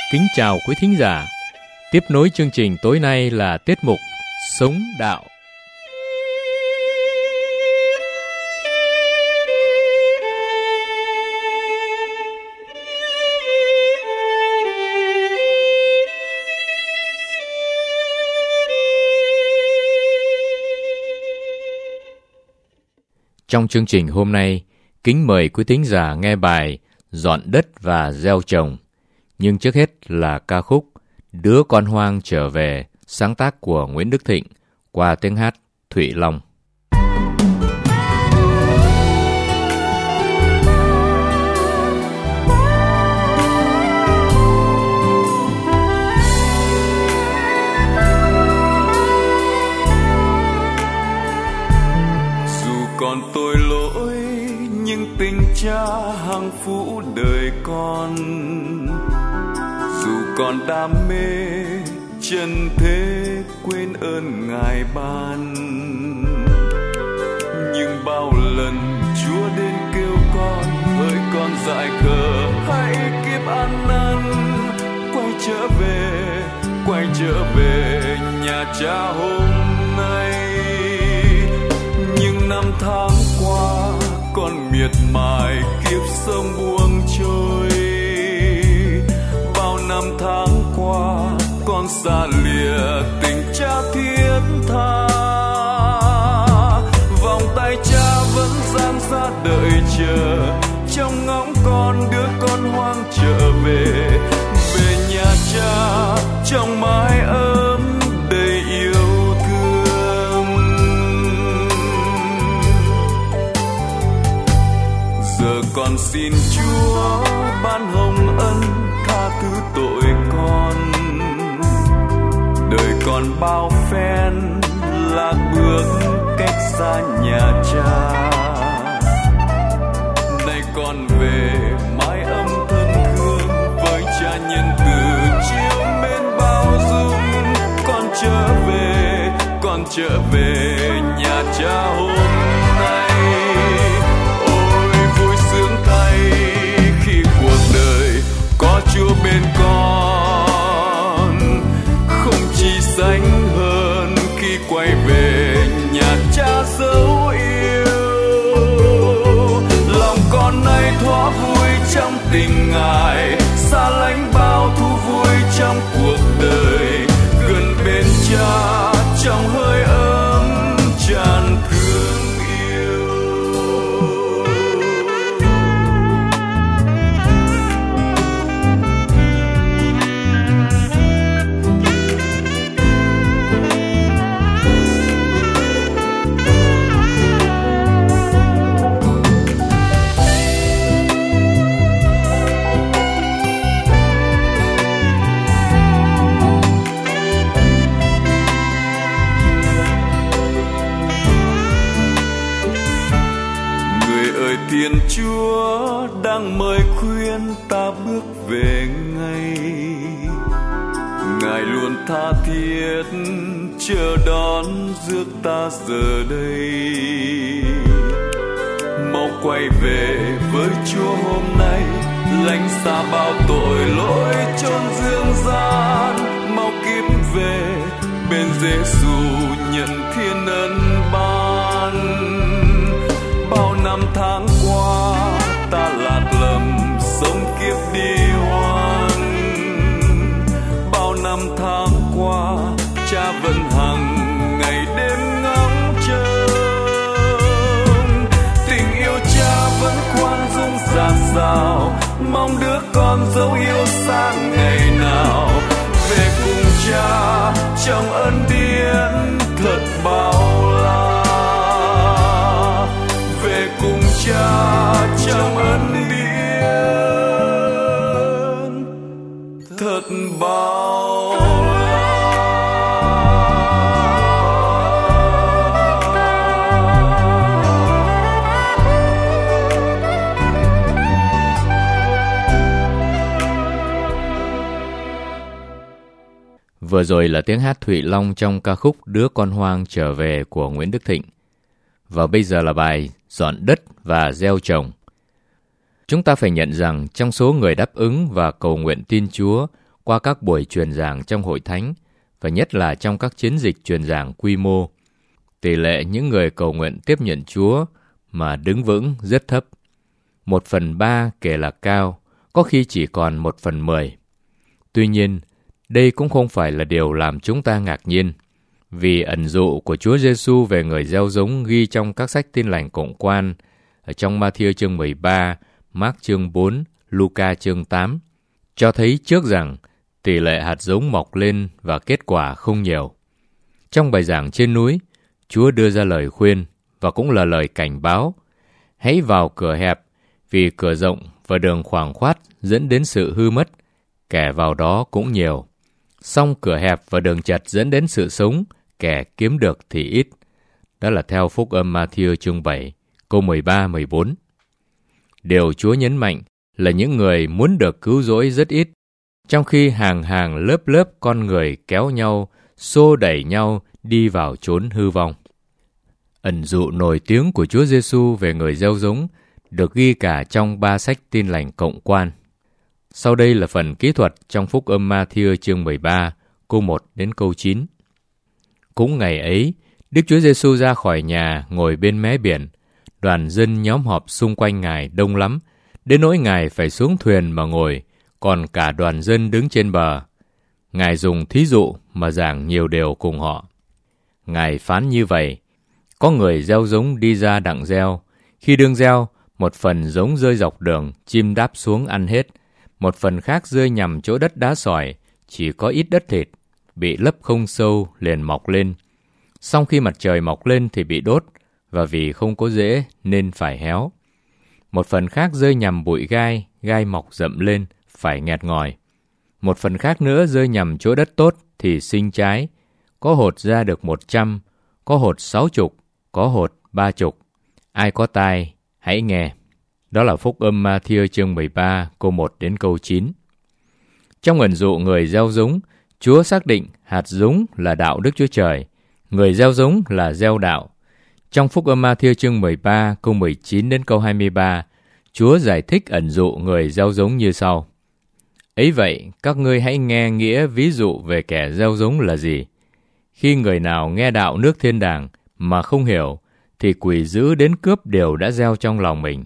Kính chào quý thính giả. Tiếp nối chương trình tối nay là tiết mục Sống Đạo. Trong chương trình hôm nay, kính mời quý thính giả nghe bài Dọn đất và gieo trồng. Nhưng trước hết là ca khúc Đứa con hoang trở về, sáng tác của Nguyễn Đức Thịnh qua tiếng hát Thụy Long. Dù còn tội lỗi nhưng tình cha hằng phũ đời con, dù còn đam mê chân thế quên ơn Ngài ban, nhưng bao lần Chúa đến kêu con, hỡi con dại khờ hãy kiếp ăn năn, quay trở về nhà cha hôm nay. Nhưng năm tháng qua con miệt mài kiếp sống buông trôi, bao năm tháng qua con xa lìa tình cha thiết tha, vòng tay cha vẫn dang ra đợi chờ, trong ngóng con đứa con hoang trở về nhà cha trong mái ấm đầy yêu thương. Giờ con xin Chúa ban hồng ân tha thứ tội con, đời con bao phen lạc bước cách xa nhà cha, nay con về mái ấm thân thương với cha nhân từ chiều mến bao dung. Con trở về nhà cha hôm nay. Ôi vui sướng thay khi cuộc đời có Chúa bên con, không chi sánh hơn khi quay về nhà cha dấu yêu. Lòng con nay thỏa vui trong tình Ngài, xa lánh bao thú vui trong cuộc đời, gần bên cha trong hơi ấm tràn thương yêu. Thiên Chúa đang mời khuyên ta bước về ngay, Ngài luôn tha thiết chờ đón rước ta giờ đây. Mau quay về với Chúa hôm nay, lánh xa bao tội lỗi chốn dương gian. Mau kíp về bên Giêsu nhận thiên ân ban. Bao năm tháng qua ta lạc lầm sống kiếp đi hoang, bao năm tháng qua cha vẫn hằng ngày đêm ngóng trông. Tình yêu cha vẫn khoan dung dạt dào, mong đứa con dấu yêu sang ngày nào. Về cùng cha trong ân điển thật bao la, cùng cha trong ân điển thật bao la. Vừa rồi là tiếng hát Thụy Long trong ca khúc Đứa con hoang trở về của Nguyễn Đức Thịnh. Và bây giờ là bài Dọn đất và gieo trồng. Chúng ta phải nhận rằng trong số người đáp ứng và cầu nguyện tin Chúa qua các buổi truyền giảng trong hội thánh, và nhất là trong các chiến dịch truyền giảng quy mô. Tỷ lệ những người cầu nguyện tiếp nhận Chúa mà đứng vững rất thấp. 1/3 kể là cao, có khi chỉ còn 1/10. Tuy nhiên, đây cũng không phải là điều làm chúng ta ngạc nhiên, vì ẩn dụ của Chúa Giêsu về người gieo giống ghi trong các sách Tin lành cộng quan, ở trong Ma-thi-ơ chương 13, Mác chương 4, Luca chương 8, cho thấy trước rằng tỷ lệ hạt giống mọc lên và kết quả không nhiều. Trong bài giảng trên núi, Chúa đưa ra lời khuyên và cũng là lời cảnh báo: hãy vào cửa hẹp, vì cửa rộng và đường khoáng khoát dẫn đến sự hư mất, kẻ vào đó cũng nhiều. Song cửa hẹp và đường chật dẫn đến sự sống, kẻ kiếm được thì ít. Đó là theo Phúc âm Ma-thi-ơ chương 7, câu 13-14. Điều Chúa nhấn mạnh là những người muốn được cứu rỗi rất ít, trong khi hàng hàng lớp lớp con người kéo nhau, xô đẩy nhau đi vào chốn hư vong. Ẩn dụ nổi tiếng của Chúa Giêsu về người gieo giống được ghi cả trong 3 sách Tin lành cộng quan. Sau đây là phần kỹ thuật trong Phúc âm Ma-thi-ơ chương 13, câu 1 đến câu 9. Cũng ngày ấy, Đức Chúa Giêsu ra khỏi nhà ngồi bên mé biển. Đoàn dân nhóm họp xung quanh Ngài đông lắm, đến nỗi Ngài phải xuống thuyền mà ngồi, còn cả đoàn dân đứng trên bờ. Ngài dùng thí dụ mà giảng nhiều điều cùng họ. Ngài phán như vậy: có người gieo giống đi ra đặng gieo. Khi đương gieo, một phần giống rơi dọc đường, chim đáp xuống ăn hết. Một phần khác rơi nhằm chỗ đất đá sỏi, chỉ có ít đất thịt, bị lấp không sâu liền mọc lên. Song khi mặt trời mọc lên thì bị đốt, và vì không có rễ nên phải héo. Một phần khác rơi nhằm bụi gai, gai mọc rậm lên, phải nghẹt ngòi. Một phần khác nữa rơi nhằm chỗ đất tốt thì sinh trái, có hột ra được 100, có hột 60, có hột 30. Ai có tai, hãy nghe. Đó là Phúc âm Ma-thi-ơ chương 13, câu 1 đến câu 9. Trong ẩn dụ người gieo giống, Chúa xác định hạt giống là đạo Đức Chúa Trời, người gieo giống là gieo đạo. Trong Phúc âm Ma-thi-ơ chương 13, câu 19 đến câu 23, Chúa giải thích ẩn dụ người gieo giống như sau: ấy vậy, các ngươi hãy nghe nghĩa ví dụ về kẻ gieo giống là gì. Khi người nào nghe đạo nước thiên đàng mà không hiểu, thì quỷ dữ đến cướp điều đã gieo trong lòng mình.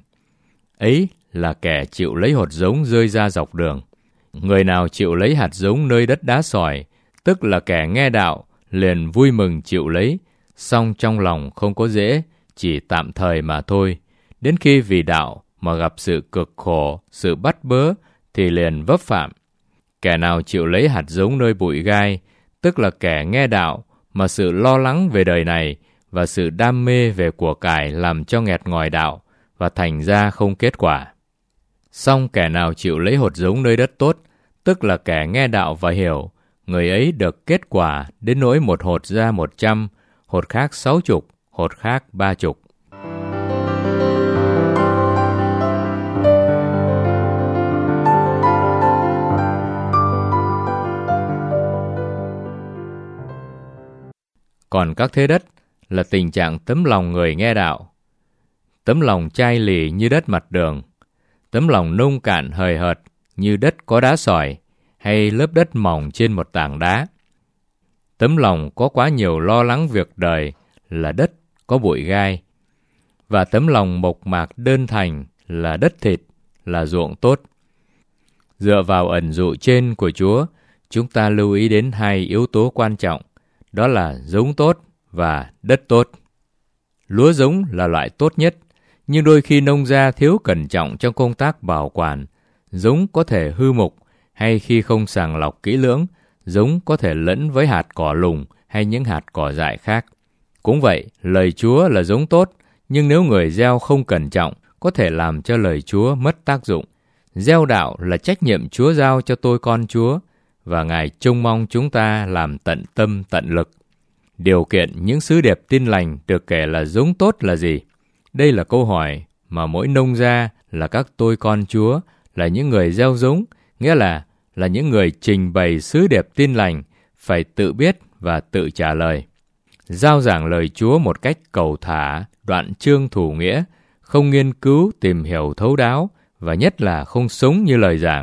Ấy là kẻ chịu lấy hột giống rơi ra dọc đường. Người nào chịu lấy hạt giống nơi đất đá sỏi, tức là kẻ nghe đạo, liền vui mừng chịu lấy, song trong lòng không có rễ, chỉ tạm thời mà thôi. Đến khi vì đạo mà gặp sự cực khổ, sự bắt bớ, thì liền vấp phạm. Kẻ nào chịu lấy hạt giống nơi bụi gai, tức là kẻ nghe đạo, mà sự lo lắng về đời này và sự đam mê về của cải làm cho nghẹt ngòi đạo, và thành ra không kết quả. Song kẻ nào chịu lấy hột giống nơi đất tốt, tức là kẻ nghe đạo và hiểu, người ấy được kết quả đến nỗi một hột ra 100, hột khác 60, hột khác 30. Còn các thế đất là tình trạng tấm lòng người nghe đạo. Tấm lòng chai lì như đất mặt đường, tấm lòng nông cạn hời hợt như đất có đá sỏi, hay lớp đất mỏng trên một tảng đá. Tấm lòng có quá nhiều lo lắng việc đời là đất có bụi gai, và tấm lòng mộc mạc đơn thành là đất thịt, là ruộng tốt. Dựa vào ẩn dụ trên của Chúa, chúng ta lưu ý đến 2 yếu tố quan trọng, đó là giống tốt và đất tốt. Lúa giống là loại tốt nhất, nhưng đôi khi nông gia thiếu cẩn trọng trong công tác bảo quản, giống có thể hư mục, hay khi không sàng lọc kỹ lưỡng, giống có thể lẫn với hạt cỏ lùng hay những hạt cỏ dại khác. Cũng vậy, lời Chúa là giống tốt, nhưng nếu người gieo không cẩn trọng, có thể làm cho lời Chúa mất tác dụng. Gieo đạo là trách nhiệm Chúa giao cho tôi con Chúa, và Ngài trông mong chúng ta làm tận tâm tận lực. Điều kiện những sứ điệp tin lành được kể là giống tốt là gì? Đây là câu hỏi mà mỗi nông gia là các tôi con Chúa, là những người gieo giống, nghĩa là những người trình bày sứ điệp tin lành, phải tự biết và tự trả lời. Giao giảng lời Chúa một cách cầu thả, đoạn chương thủ nghĩa, không nghiên cứu tìm hiểu thấu đáo, và nhất là không sống như lời giảng,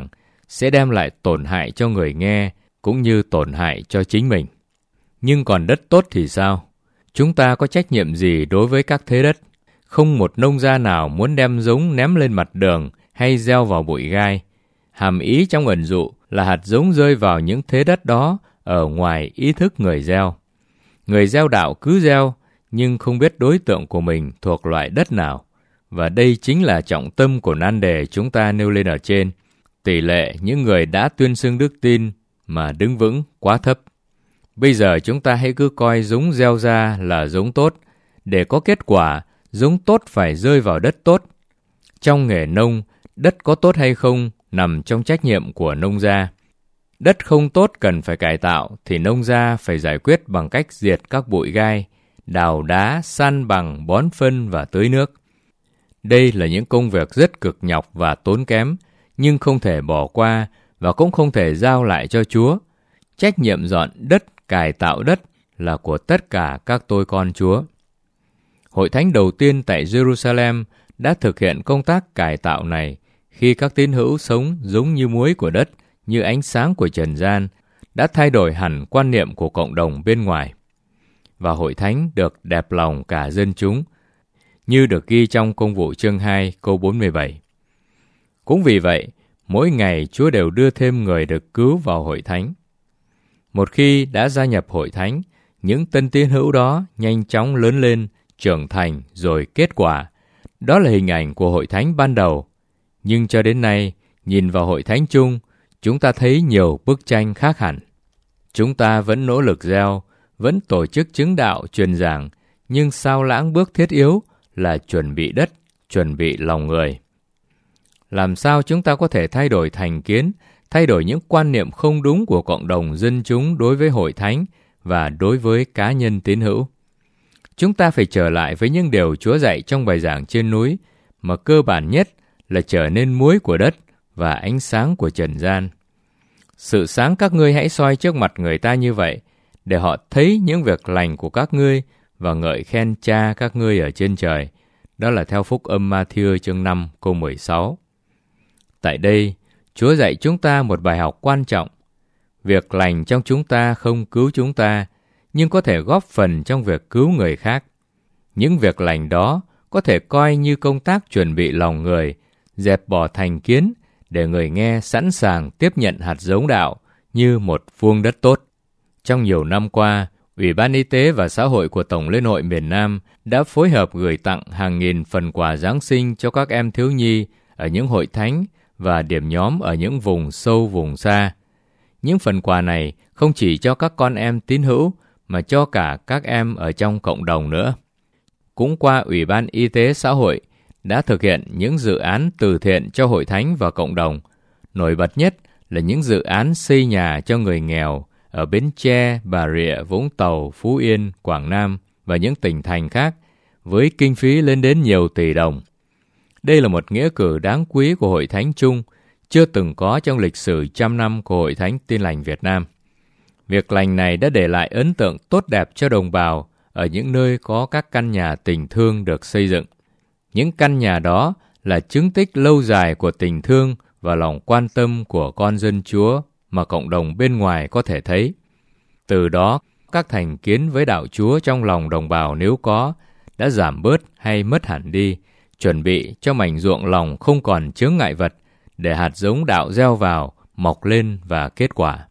sẽ đem lại tổn hại cho người nghe cũng như tổn hại cho chính mình. Nhưng còn đất tốt thì sao? Chúng ta có trách nhiệm gì đối với các thế đất? Không một nông gia nào muốn đem giống ném lên mặt đường hay gieo vào bụi gai. Hàm ý trong ẩn dụ là hạt giống rơi vào những thế đất đó ở ngoài ý thức người gieo. Người gieo đạo cứ gieo, nhưng không biết đối tượng của mình thuộc loại đất nào. Và đây chính là trọng tâm của nan đề chúng ta nêu lên ở trên. Tỷ lệ những người đã tuyên xưng đức tin mà đứng vững quá thấp. Bây giờ chúng ta hãy cứ coi giống gieo ra là giống tốt. Để có kết quả, giống tốt phải rơi vào đất tốt. Trong nghề nông, đất có tốt hay không nằm trong trách nhiệm của nông gia. Đất không tốt cần phải cải tạo thì nông gia phải giải quyết bằng cách diệt các bụi gai, đào đá, san bằng, bón phân và tưới nước. Đây là những công việc rất cực nhọc và tốn kém, nhưng không thể bỏ qua và cũng không thể giao lại cho Chúa. Trách nhiệm dọn đất, cải tạo đất là của tất cả các tôi con Chúa. Hội thánh đầu tiên tại Jerusalem đã thực hiện công tác cải tạo này khi các tín hữu sống giống như muối của đất, như ánh sáng của trần gian, đã thay đổi hẳn quan niệm của cộng đồng bên ngoài. Và hội thánh được đẹp lòng cả dân chúng, như được ghi trong Công vụ chương 2 câu 47. Cũng vì vậy, mỗi ngày Chúa đều đưa thêm người được cứu vào hội thánh. Một khi đã gia nhập hội thánh, những tân tín hữu đó nhanh chóng lớn lên, trưởng thành rồi kết quả. Đó là hình ảnh của hội thánh ban đầu. Nhưng cho đến nay, nhìn vào hội thánh chung, chúng ta thấy nhiều bức tranh khác hẳn. Chúng ta vẫn nỗ lực gieo, vẫn tổ chức chứng đạo truyền giảng, nhưng sao lãng bước thiết yếu là chuẩn bị đất, chuẩn bị lòng người. Làm sao chúng ta có thể thay đổi thành kiến, thay đổi những quan niệm không đúng của cộng đồng dân chúng đối với hội thánh và đối với cá nhân tín hữu? Chúng ta phải trở lại với những điều Chúa dạy trong bài giảng trên núi, mà cơ bản nhất là trở nên muối của đất và ánh sáng của trần gian. Sự sáng các ngươi hãy soi trước mặt người ta như vậy, để họ thấy những việc lành của các ngươi và ngợi khen Cha các ngươi ở trên trời. Đó là theo Phúc Âm Ma-thi-ơ chương 5 câu 16. Tại đây, Chúa dạy chúng ta một bài học quan trọng. Việc lành trong chúng ta không cứu chúng ta, nhưng có thể góp phần trong việc cứu người khác. Những việc lành đó có thể coi như công tác chuẩn bị lòng người, dẹp bỏ thành kiến, để người nghe sẵn sàng tiếp nhận hạt giống đạo như một vuông đất tốt. Trong nhiều năm qua, Ủy ban Y tế và Xã hội của Tổng Liên hội miền Nam đã phối hợp gửi tặng hàng nghìn phần quà Giáng sinh cho các em thiếu nhi ở những hội thánh và điểm nhóm ở những vùng sâu vùng xa. Những phần quà này không chỉ cho các con em tín hữu mà cho cả các em ở trong cộng đồng nữa. Cũng qua Ủy ban Y tế Xã hội đã thực hiện những dự án từ thiện cho hội thánh và cộng đồng. Nổi bật nhất là những dự án xây nhà cho người nghèo ở Bến Tre, Bà Rịa, Vũng Tàu, Phú Yên, Quảng Nam và những tỉnh thành khác, với kinh phí lên đến nhiều tỷ đồng. Đây là một nghĩa cử đáng quý của Hội Thánh chung, chưa từng có trong lịch sử trăm năm của Hội Thánh Tin Lành Việt Nam. Việc lành này đã để lại ấn tượng tốt đẹp cho đồng bào ở những nơi có các căn nhà tình thương được xây dựng. Những căn nhà đó là chứng tích lâu dài của tình thương và lòng quan tâm của con dân Chúa mà cộng đồng bên ngoài có thể thấy. Từ đó, các thành kiến với đạo Chúa trong lòng đồng bào nếu có đã giảm bớt hay mất hẳn đi, chuẩn bị cho mảnh ruộng lòng không còn chướng ngại vật để hạt giống đạo gieo vào, mọc lên và kết quả.